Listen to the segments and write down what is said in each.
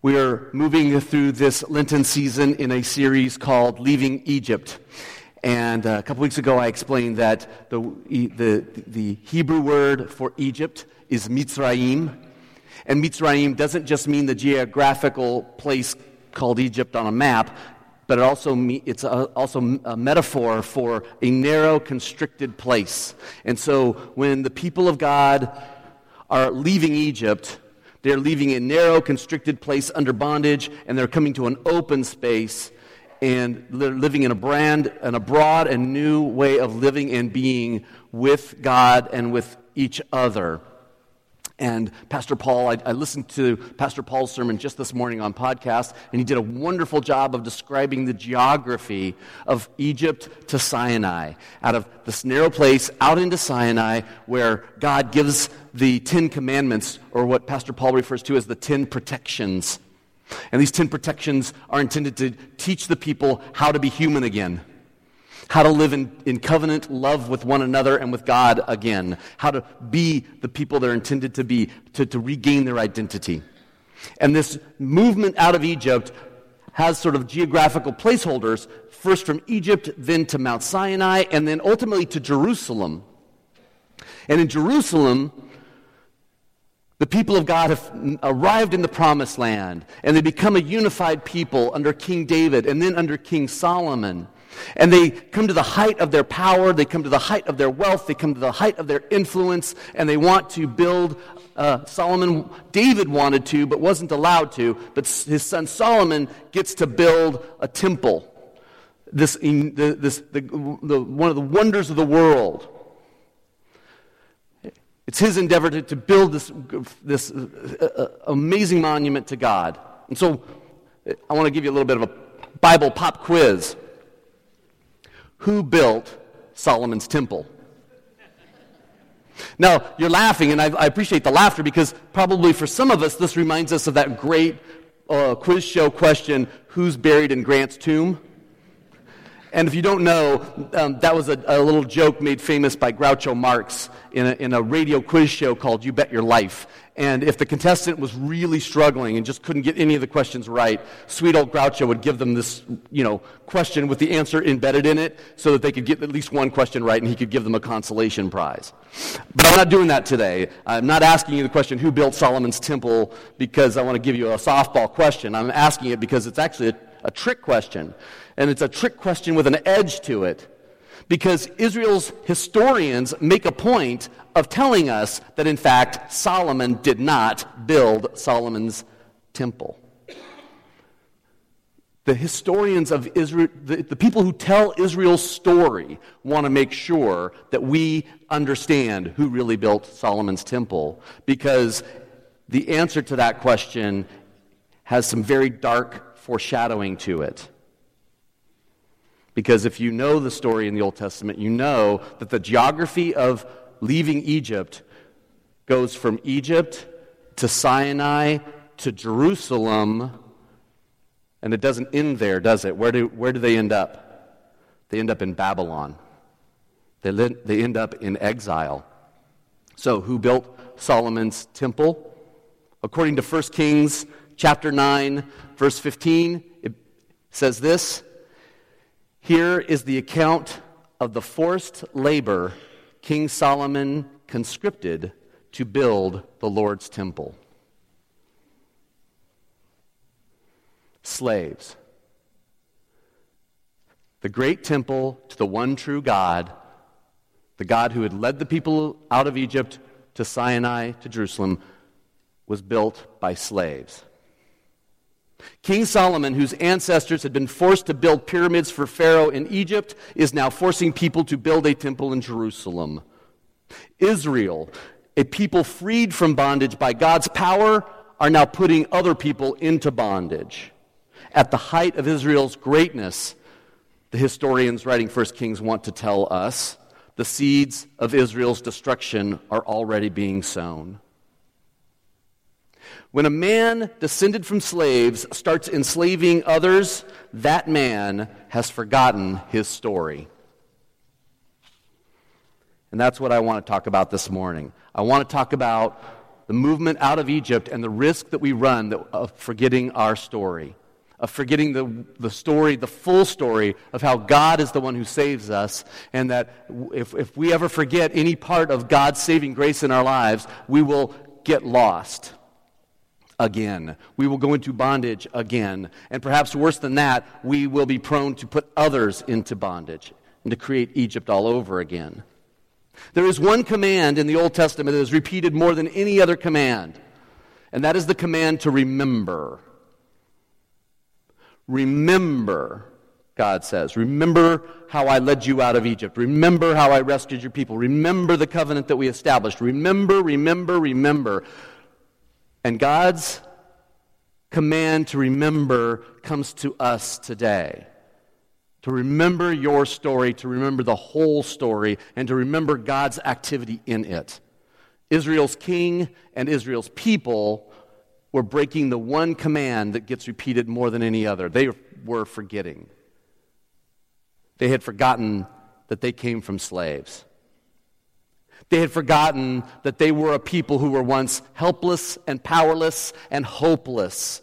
We are moving through this Lenten season in a series called Leaving Egypt. And a couple weeks ago I explained that the Hebrew word for Egypt is Mitzrayim. And Mitzrayim doesn't just mean the geographical place called Egypt on a map, but it's also a metaphor for a narrow, constricted place. And so when the people of God are leaving Egypt, they're leaving a narrow, constricted place under bondage, and they're coming to an open space, and they're living in a broad and new way of living and being with God and with each other. And Pastor Paul, I listened to Pastor Paul's sermon just this morning on podcast, and he did a wonderful job of describing the geography of Egypt to Sinai, out of this narrow place out into Sinai, where God gives the 10 Commandments, or what Pastor Paul refers to as the 10 protections. And these 10 protections are intended to teach the people how to be human again, how to live in covenant love with one another and with God again, how to be the people they're intended to be, to regain their identity. And this movement out of Egypt has sort of geographical placeholders, first from Egypt, then to Mount Sinai, and then ultimately to Jerusalem. And in Jerusalem, the people of God have arrived in the Promised Land, and they become a unified people under King David and then under King Solomon. And they come to the height of their power, they come to the height of their wealth, they come to the height of their influence, and they want to build, David wanted to, but wasn't allowed to, but his son Solomon gets to build a temple, one of the wonders of the world. It's his endeavor to build this amazing monument to God. And so I want to give you a little bit of a Bible pop quiz. Who built Solomon's temple? Now, you're laughing, and I appreciate the laughter, because probably for some of us, this reminds us of that great quiz show question, who's buried in Grant's tomb? And if you don't know, that was a little joke made famous by Groucho Marx in a radio quiz show called You Bet Your Life. And if the contestant was really struggling and just couldn't get any of the questions right, sweet old Groucho would give them this, question with the answer embedded in it, so that they could get at least one question right, and he could give them a consolation prize. But I'm not doing that today. I'm not asking you the question, who built Solomon's temple, because I want to give you a softball question. I'm asking it because it's actually a trick question. And it's a trick question with an edge to it, because Israel's historians make a point of telling us that, in fact, Solomon did not build Solomon's temple. The historians of Israel, the people who tell Israel's story, want to make sure that we understand who really built Solomon's temple, because the answer to that question has some very dark foreshadowing to it. Because if you know the story in the Old Testament, you know that the geography of leaving Egypt goes from Egypt to Sinai to Jerusalem, and it doesn't end there, does it? Where do they end up? They end up in Babylon. They end up in exile. So who built Solomon's temple? According to 1 Kings chapter 9, verse 15, it says this: here is the account of the forced labor King Solomon conscripted to build the Lord's temple. Slaves. The great temple to the one true God, the God who had led the people out of Egypt to Sinai to Jerusalem, was built by slaves. King Solomon, whose ancestors had been forced to build pyramids for Pharaoh in Egypt, is now forcing people to build a temple in Jerusalem. Israel, a people freed from bondage by God's power, are now putting other people into bondage. At the height of Israel's greatness, the historians writing 1 Kings want to tell us, the seeds of Israel's destruction are already being sown. When a man descended from slaves starts enslaving others, that man has forgotten his story. And that's what I want to talk about this morning. I want to talk about the movement out of Egypt and the risk that we run of forgetting our story, of forgetting the story, the full story of how God is the one who saves us, and that if we ever forget any part of God's saving grace in our lives, we will get lost again. We will go into bondage again. And perhaps worse than that, we will be prone to put others into bondage and to create Egypt all over again. There is one command in the Old Testament that is repeated more than any other command, and that is the command to remember. Remember, God says. Remember how I led you out of Egypt. Remember how I rescued your people. Remember the covenant that we established. Remember, remember, remember. And God's command to remember comes to us today. To remember your story, to remember the whole story, and to remember God's activity in it. Israel's king and Israel's people were breaking the one command that gets repeated more than any other. They were forgetting. They had forgotten that they came from slaves. They had forgotten that they were a people who were once helpless and powerless and hopeless.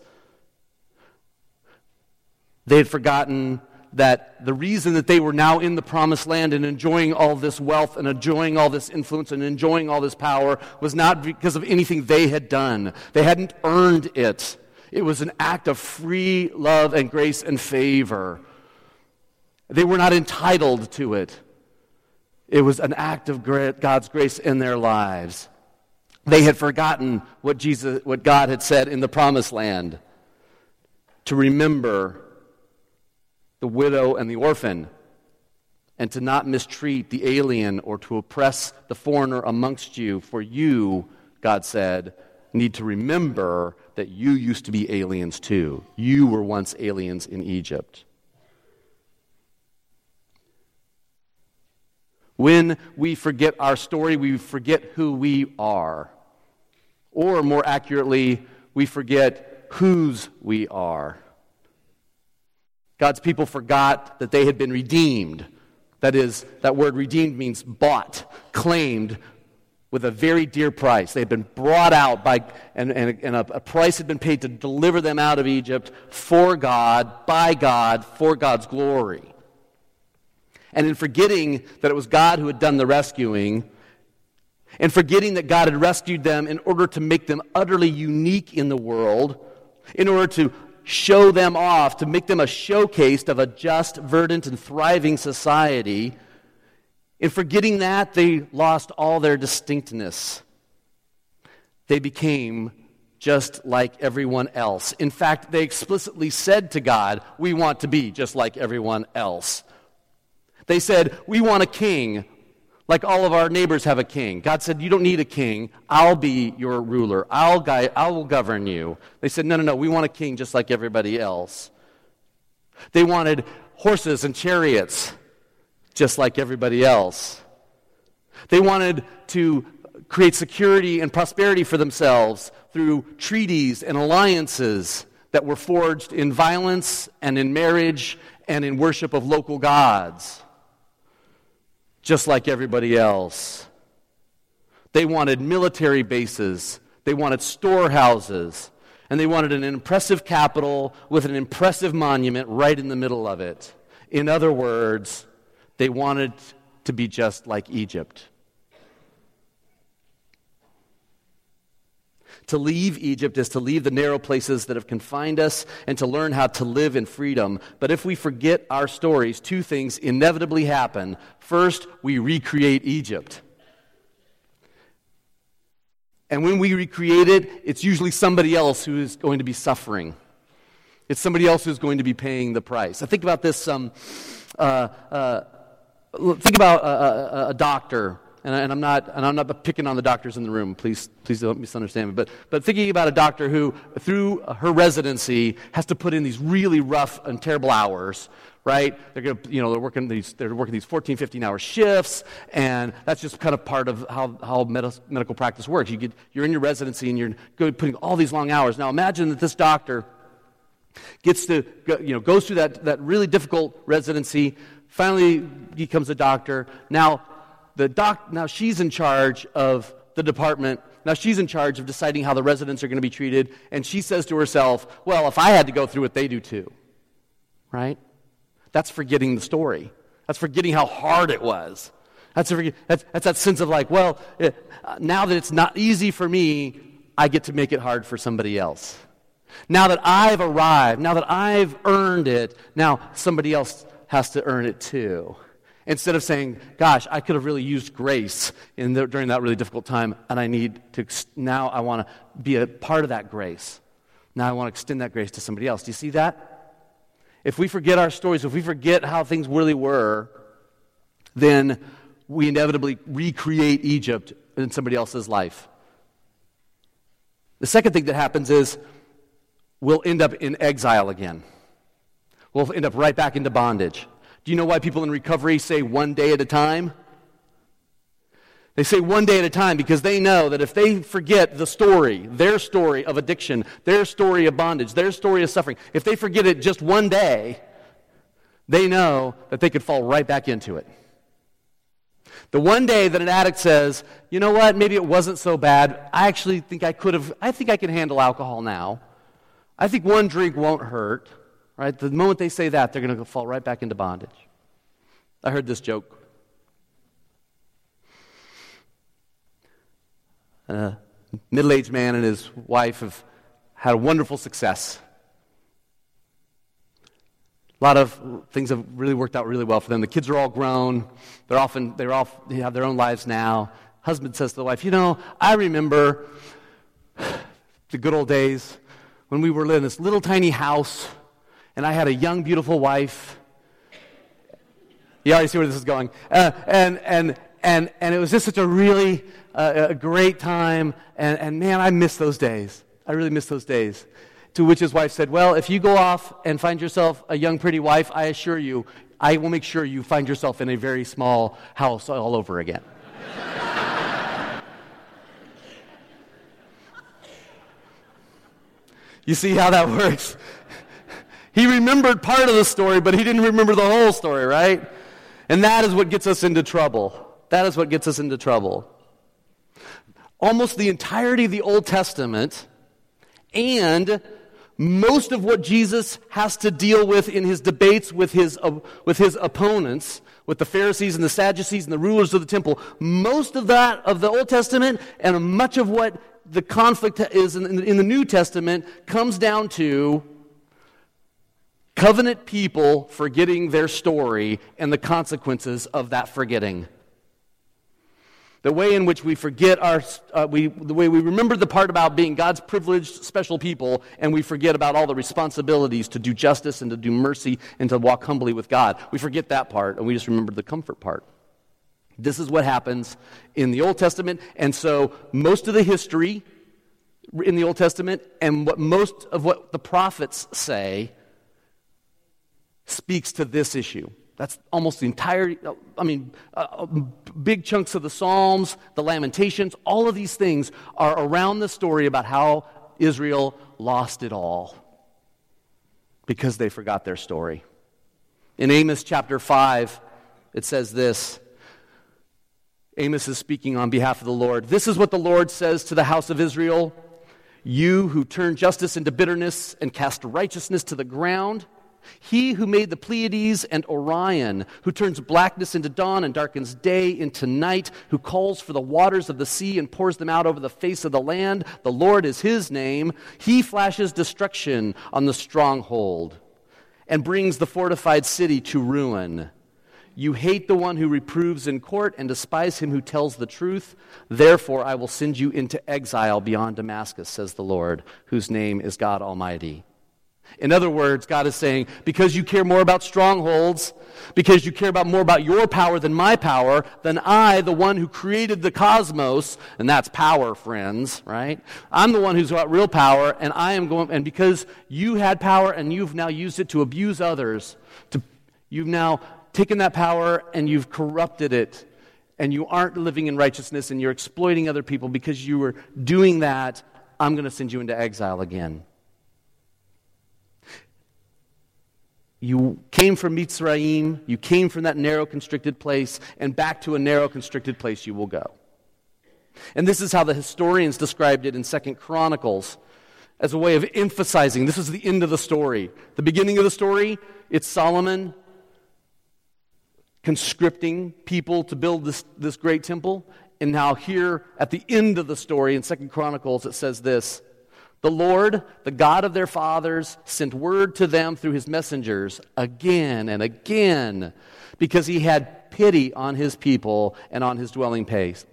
They had forgotten that the reason that they were now in the promised land and enjoying all this wealth and enjoying all this influence and enjoying all this power was not because of anything they had done. They hadn't earned it. It was an act of free love and grace and favor. They were not entitled to it. It was an act of God's grace in their lives. They had forgotten what God had said in the promised land, to remember the widow and the orphan, and to not mistreat the alien or to oppress the foreigner amongst you. For you, God said, need to remember that you used to be aliens too. You were once aliens in Egypt. When we forget our story, we forget who we are. Or more accurately, we forget whose we are. God's people forgot that they had been redeemed. That is, that word redeemed means bought, claimed with a very dear price. They had been brought out and a price had been paid to deliver them out of Egypt for God, by God, for God's glory. And in forgetting that it was God who had done the rescuing, and forgetting that God had rescued them in order to make them utterly unique in the world, in order to show them off, to make them a showcase of a just, verdant, and thriving society. In forgetting that, they lost all their distinctness. They became just like everyone else. In fact, they explicitly said to God, we want to be just like everyone else. They said, we want a king, like all of our neighbors have a king. God said, you don't need a king. I'll be your ruler. I will govern you. They said, no, we want a king just like everybody else. They wanted horses and chariots just like everybody else. They wanted to create security and prosperity for themselves through treaties and alliances that were forged in violence and in marriage and in worship of local gods, just like everybody else. They wanted military bases, they wanted storehouses, and they wanted an impressive capital with an impressive monument right in the middle of it. In other words, they wanted to be just like Egypt. To leave Egypt is to leave the narrow places that have confined us and to learn how to live in freedom. But if we forget our stories, two things inevitably happen. First, we recreate Egypt. And when we recreate it, it's usually somebody else who is going to be suffering. It's somebody else who's going to be paying the price. I think about this, think about a doctor. And I'm not picking on the doctors in the room. Please don't misunderstand me. But thinking about a doctor who, through her residency, has to put in these really rough and terrible hours, right? They're working these 14, 15-hour shifts, and that's just kind of part of how medical practice works. You're in your residency and you're putting all these long hours. Now imagine that this doctor goes through that really difficult residency. Finally becomes a doctor. Now she's in charge of the department Now she's in charge of deciding how the residents are going to be treated, and she says to herself, well, if I had to go through it, they do too. Right? That's forgetting the story. That's forgetting how hard it was. That's that sense of like, well, now that it's not easy for me, I get to make it hard for somebody else. Now that I've arrived, now that I've earned it, now somebody else has to earn it too. Instead of saying, gosh, I could have really used grace during that really difficult time, and now I want to be a part of that grace. Now I want to extend that grace to somebody else. Do you see that? If we forget our stories, if we forget how things really were, then we inevitably recreate Egypt in somebody else's life. The second thing that happens is we'll end up in exile again. We'll end up right back into bondage. Do you know why people in recovery say one day at a time? They say one day at a time because they know that if they forget the story, their story of addiction, their story of bondage, their story of suffering, if they forget it just one day, they know that they could fall right back into it. The one day that an addict says, you know what, maybe it wasn't so bad. I think I can handle alcohol now. I think one drink won't hurt. Right? The moment they say that, they're going to fall right back into bondage. I heard this joke. A middle-aged man and his wife have had a wonderful success. A lot of things have really worked out really well for them. The kids are all grown. They have their own lives now. Husband says to the wife, I remember the good old days when we were living in this little tiny house, and I had a young, beautiful wife. You already see where this is going. And it was just such a really a great time. And man, I miss those days. I really miss those days. To which his wife said, well, if you go off and find yourself a young, pretty wife, I assure you, I will make sure you find yourself in a very small house all over again. You see how that works? He remembered part of the story, but he didn't remember the whole story, right? And that is what gets us into trouble. That is what gets us into trouble. Almost the entirety of the Old Testament and most of what Jesus has to deal with in his debates with his opponents, with the Pharisees and the Sadducees and the rulers of the temple, most of that of the Old Testament and much of what the conflict is in the New Testament comes down to covenant people forgetting their story and the consequences of that forgetting. The way in which we forget the way we remember the part about being God's privileged special people, and we forget about all the responsibilities to do justice and to do mercy and to walk humbly with God. We forget that part, and we just remember the comfort part. This is what happens in the Old Testament, and so most of the history in the Old Testament and most of what the prophets say speaks to this issue. That's almost the entire, big chunks of the Psalms, the Lamentations, all of these things are around the story about how Israel lost it all because they forgot their story. In Amos chapter 5, it says this. Amos is speaking on behalf of the Lord. This is what the Lord says to the house of Israel. You who turn justice into bitterness and cast righteousness to the ground. He who made the Pleiades and Orion, who turns blackness into dawn and darkens day into night, who calls for the waters of the sea and pours them out over the face of the land. The Lord is his name. He flashes destruction on the stronghold and brings the fortified city to ruin. You hate the one who reproves in court and despise him who tells the truth. Therefore I will send you into exile beyond Damascus, says the Lord, whose name is God Almighty. In other words, God is saying, because you care more about strongholds, because you care more about your power than my power, then I, the one who created the cosmos, and that's power, friends, right? I'm the one who's got real power, and because you had power and you've now used it to abuse others, you've now taken that power and you've corrupted it, and you aren't living in righteousness and you're exploiting other people because you were doing that, I'm going to send you into exile again. You came from Mitzrayim, you came from that narrow, constricted place, and back to a narrow, constricted place you will go. And this is how the historians described it in 2 Chronicles as a way of emphasizing this is the end of the story. The beginning of the story, it's Solomon conscripting people to build this great temple. And now here at the end of the story in 2 Chronicles, it says this: the Lord, the God of their fathers, sent word to them through his messengers again and again, because he had pity on his people and on his dwelling place.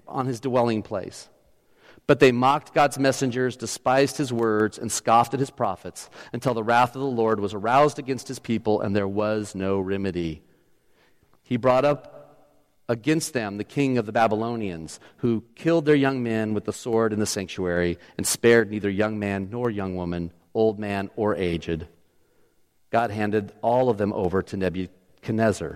But they mocked God's messengers, despised his words, and scoffed at his prophets, until the wrath of the Lord was aroused against his people, and there was no remedy. He brought up against them the king of the Babylonians, who killed their young men with the sword in the sanctuary, and spared neither young man nor young woman, old man or aged. God handed all of them over to Nebuchadnezzar.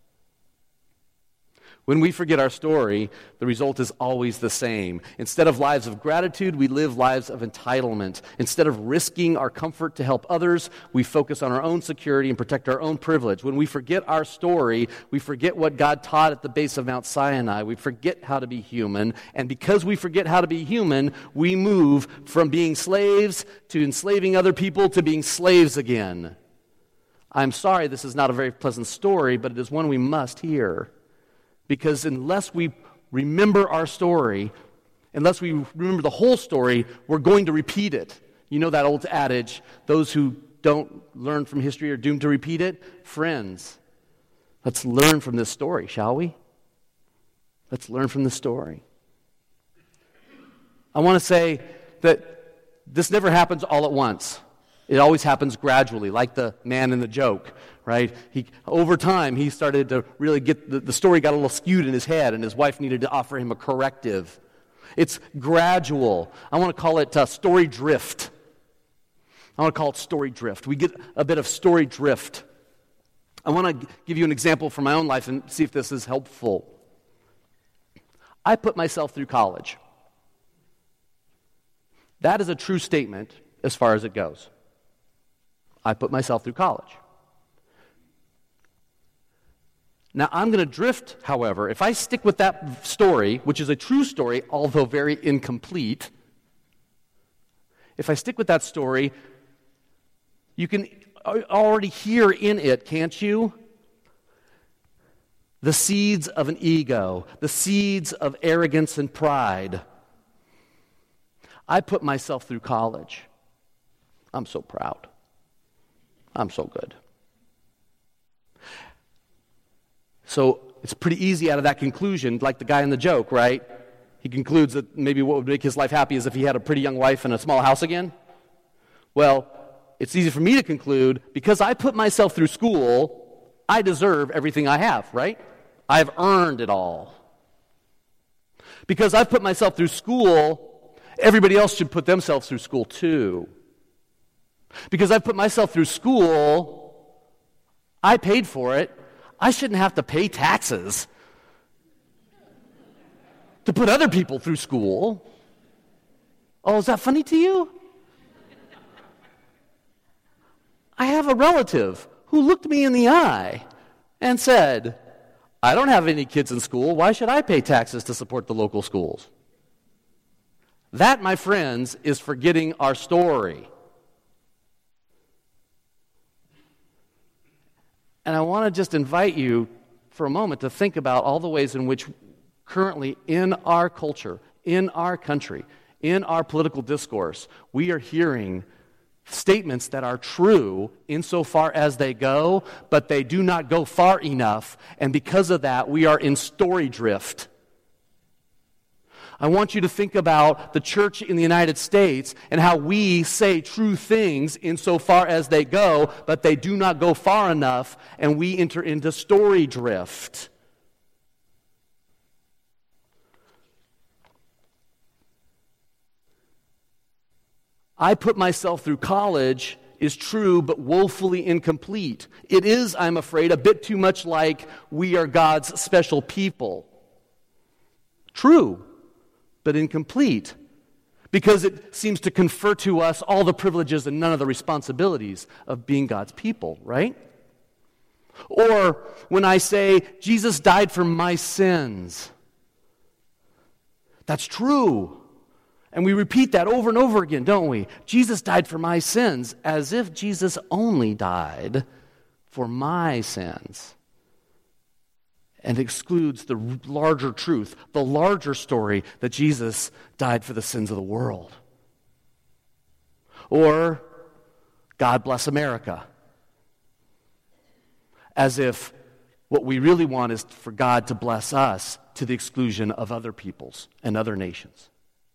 When we forget our story, the result is always the same. Instead of lives of gratitude, we live lives of entitlement. Instead of risking our comfort to help others, we focus on our own security and protect our own privilege. When we forget our story, we forget what God taught at the base of Mount Sinai. We forget how to be human. And because we forget how to be human, we move from being slaves to enslaving other people to being slaves again. I'm sorry this is not a very pleasant story, but it is one we must hear. Because unless we remember our story, unless we remember the whole story, we're going to repeat it. You know that old adage, those who don't learn from history are doomed to repeat it? Friends, let's learn from this story, shall we? Let's learn from this story. I want to say that this never happens all at once. It always happens gradually, like the man in the joke, right? Over time, he started to really get, the story got a little skewed in his head, and his wife needed to offer him a corrective. It's gradual. I want to call it story drift. I want to call it story drift. We get a bit of story drift. I want to give you an example from my own life and see if this is helpful. I put myself through college. That is a true statement as far as it goes. I put myself through college. Now, I'm going to drift, however. If I stick with that story, which is a true story, although very incomplete, if I stick with that story, you can already hear in it, can't you? The seeds of an ego, the seeds of arrogance and pride. I put myself through college. I'm so proud. I'm so good. So it's pretty easy out of that conclusion, like the guy in the joke, right? He concludes that maybe what would make his life happy is if he had a pretty young wife and a small house again. Well, it's easy for me to conclude, because I put myself through school, I deserve everything I have, right? I've earned it all. Because I've put myself through school, everybody else should put themselves through school too. Because I've put myself through school, I paid for it, I shouldn't have to pay taxes to put other people through school. Oh, is that funny to you? I have a relative who looked me in the eye and said, I don't have any kids in school, why should I pay taxes to support the local schools? That, my friends, is forgetting our story. And I want to just invite you for a moment to think about all the ways in which currently in our culture, in our country, in our political discourse, we are hearing statements that are true insofar as they go, but they do not go far enough, and because of that, we are in story drift. I want you to think about the church in the United States and how we say true things insofar as they go, but they do not go far enough, and we enter into story drift. I put myself through college is true, but woefully incomplete. It is, I'm afraid, a bit too much like we are God's special people. True, but incomplete, because it seems to confer to us all the privileges and none of the responsibilities of being God's people, right? Or when I say, Jesus died for my sins, That's true. And we repeat that over and over again, don't we? Jesus died for my sins, as if Jesus only died for my sins. And excludes the larger truth, the larger story that Jesus died for the sins of the world. Or, God bless America. As if what we really want is for God to bless us to the exclusion of other peoples and other nations.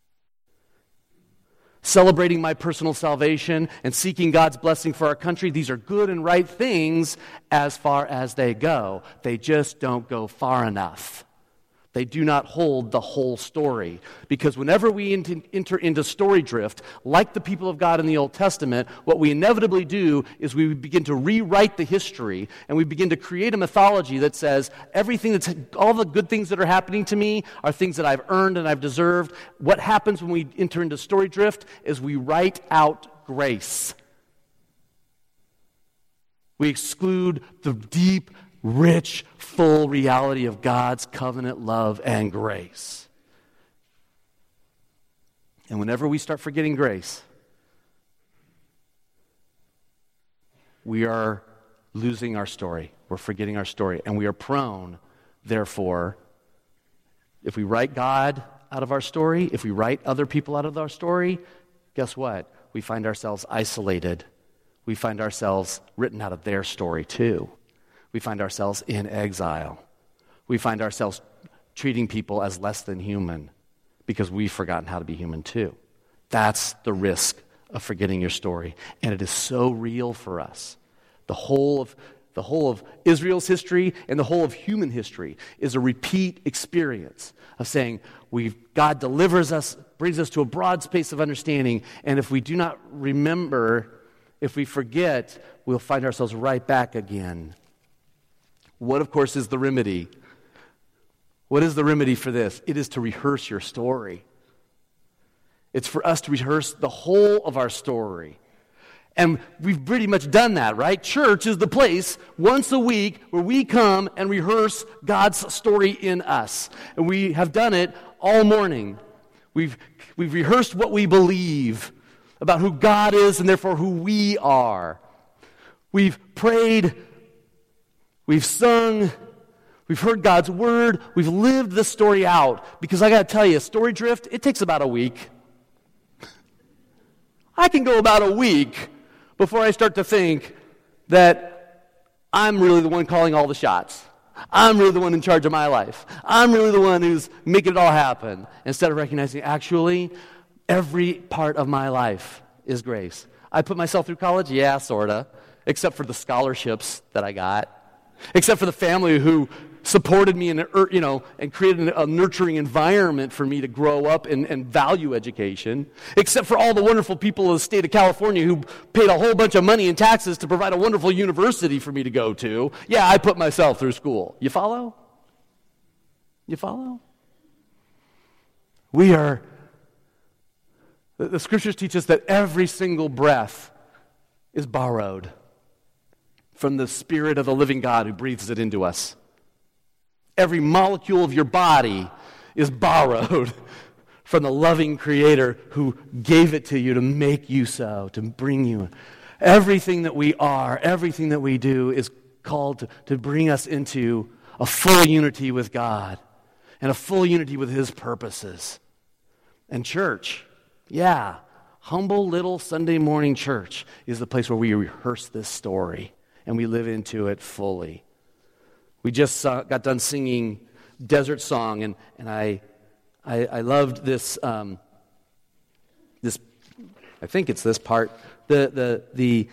Celebrating my personal salvation and seeking God's blessing for our country, these are good and right things as far as they go. They just don't go far enough. They do not hold the whole story. Because whenever we enter into story drift, like the people of God in the Old Testament, what we inevitably do is we begin to rewrite the history, and we begin to create a mythology that says all the good things that are happening to me are things that I've earned and I've deserved. What happens when we enter into story drift is we write out grace. We exclude the deep, rich, full reality of God's covenant love and grace. And whenever we start forgetting grace, we are losing our story. We're forgetting our story. And we are prone, therefore, if we write God out of our story, if we write other people out of our story, guess what? We find ourselves isolated. We find ourselves written out of their story too. We find ourselves in exile. We find ourselves treating people as less than human because we've forgotten how to be human too. That's the risk of forgetting your story. And it is so real for us. The whole of Israel's history and the whole of human history is a repeat experience of saying, God delivers us, brings us to a broad space of understanding, and if we do not remember, if we forget, we'll find ourselves right back again. What, of course, is the remedy? What is the remedy for this? It is to rehearse your story. It's for us to rehearse the whole of our story. And we've pretty much done that, right? Church is the place once a week where we come and rehearse God's story in us. And we have done it all morning. We've rehearsed what we believe about who God is and therefore who we are. We've prayed. We've sung, we've heard God's word, we've lived this story out. Because I got to tell you, story drift, it takes about a week. I can go about a week before I start to think that I'm really the one calling all the shots. I'm really the one in charge of my life. I'm really the one who's making it all happen. Instead of recognizing, actually, every part of my life is grace. I put myself through college? Yeah, sort of. Except for the scholarships that I got. Except for the family who supported me and created a nurturing environment for me to grow up and value education. Except for all the wonderful people of the state of California who paid a whole bunch of money in taxes to provide a wonderful university for me to go to. Yeah, I put myself through school. You follow? You follow? The scriptures teach us that every single breath is borrowed from the Spirit of the living God who breathes it into us. Every molecule of your body is borrowed from the loving Creator who gave it to you to make you so, to bring you. Everything that we are, everything that we do is called to bring us into a full unity with God and a full unity with His purposes. And church, humble little Sunday morning church is the place where we rehearse this story. And we live into it fully. We just got done singing Desert Song, and I loved this. This, I think it's this part. The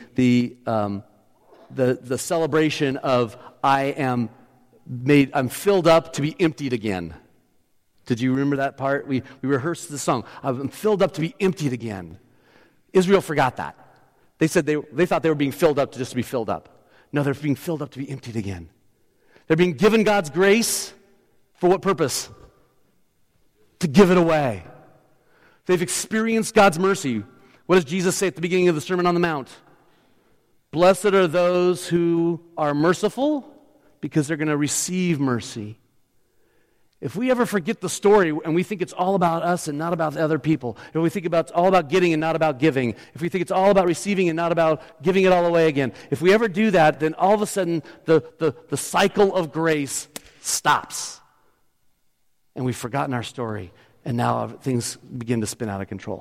celebration of I'm filled up to be emptied again. Did you remember that part? We rehearsed the song. I'm filled up to be emptied again. Israel forgot that. They said they thought they were being filled up just to be filled up. No, they're being filled up to be emptied again. They're being given God's grace for what purpose? To give it away. They've experienced God's mercy. What does Jesus say at the beginning of the Sermon on the Mount? Blessed are those who are merciful because they're going to receive mercy. If we ever forget the story and we think it's all about us and not about the other people, if we think it's all about getting and not about giving, if we think it's all about receiving and not about giving it all away again, if we ever do that, then all of a sudden the cycle of grace stops. And we've forgotten our story, and now things begin to spin out of control.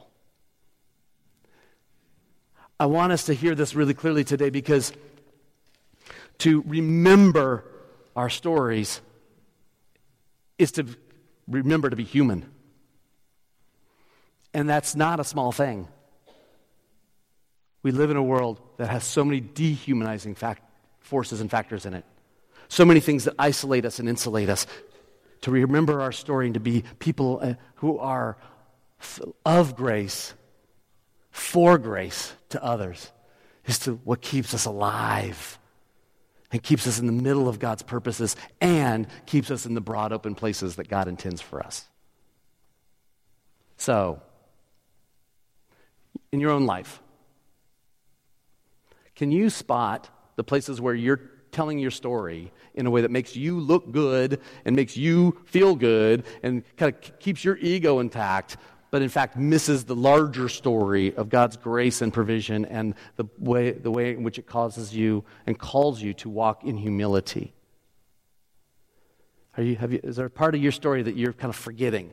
I want us to hear this really clearly today, because to remember our stories is to remember to be human. And that's not a small thing. We live in a world that has so many dehumanizing forces and factors in it. So many things that isolate us and insulate us. To remember our story and to be people who are of grace, for grace to others, is to what keeps us alive and keeps us in the middle of God's purposes and keeps us in the broad open places that God intends for us. So, in your own life, can you spot the places where you're telling your story in a way that makes you look good and makes you feel good and kind of keeps your ego intact, but in fact misses the larger story of God's grace and provision and the way in which it causes you and calls you to walk in humility? Is there a part of your story that you're kind of forgetting?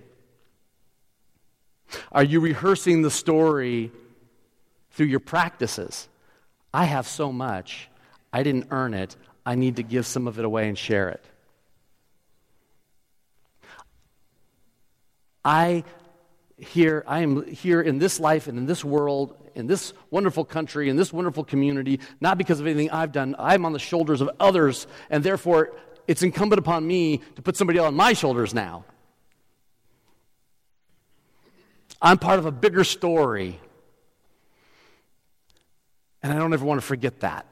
Are you rehearsing the story through your practices? I have so much. I didn't earn it. I need to give some of it away and share it. I am here in this life and in this world, in this wonderful country, in this wonderful community, not because of anything I've done. I'm on the shoulders of others, and therefore it's incumbent upon me to put somebody else on my shoulders now. I'm part of a bigger story, and I don't ever want to forget that.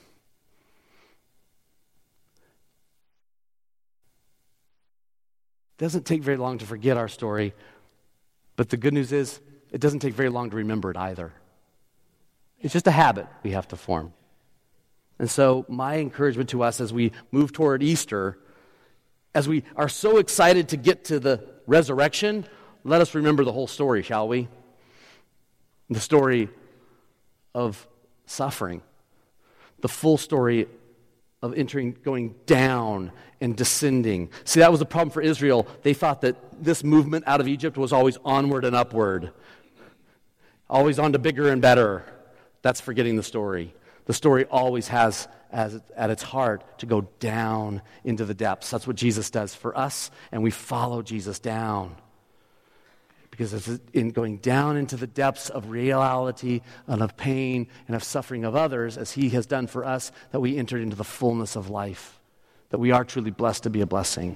It doesn't take very long to forget our story. But the good news is, it doesn't take very long to remember it either. It's just a habit we have to form. And so my encouragement to us as we move toward Easter, as we are so excited to get to the resurrection, let us remember the whole story, shall we? The story of suffering. The full story of going down and descending. See, that was the problem for Israel. They thought that this movement out of Egypt was always onward and upward. Always on to bigger and better. That's forgetting the story. The story always has at its heart to go down into the depths. That's what Jesus does for us, and we follow Jesus down. Because it's in going down into the depths of reality and of pain and of suffering of others, as he has done for us, that we entered into the fullness of life, that we are truly blessed to be a blessing.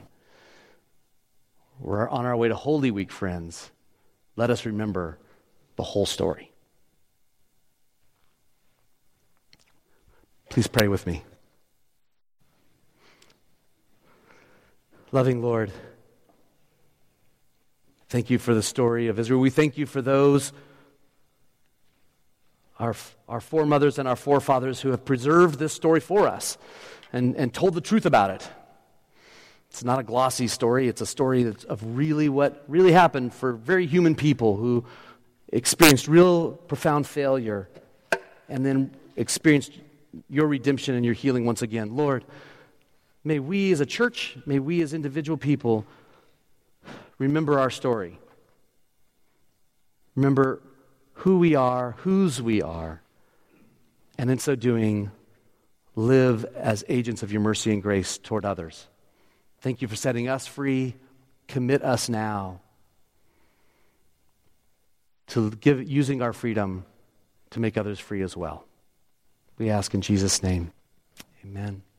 We're on our way to Holy Week, friends. Let us remember the whole story. Please pray with me. Loving Lord, thank you for the story of Israel. We thank you for those, our foremothers and our forefathers, who have preserved this story for us and told the truth about it. It's not a glossy story. It's a story of really what really happened for very human people who experienced real profound failure and then experienced your redemption and your healing once again. Lord, may we as a church, may we as individual people remember our story. Remember who we are, whose we are, and in so doing, live as agents of your mercy and grace toward others. Thank you for setting us free. Commit us now to using our freedom to make others free as well. We ask in Jesus' name. Amen.